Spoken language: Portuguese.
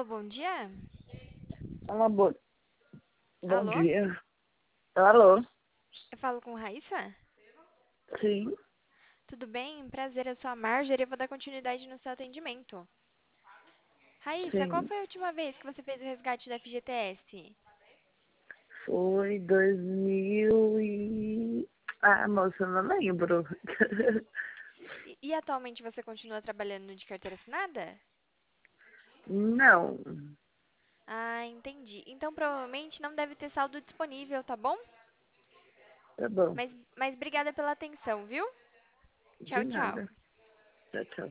Alô, bom dia? Alô, bom Alô? dia. Alô? Eu falo com Raíssa? Sim, Tudo bem? Prazer, eu sou a Marjorie e vou dar continuidade no seu atendimento. Raíssa, qual sim. foi a última vez que você fez o resgate da FGTS? Foi 2000 e... Ah, moça, eu não lembro. E atualmente você continua trabalhando de carteira assinada? Não. Ah, entendi. Então provavelmente não deve ter saldo disponível, tá bom? Tá bom. Mas obrigada pela atenção, viu? De Tchau, tchau. nada. Tchau, tchau.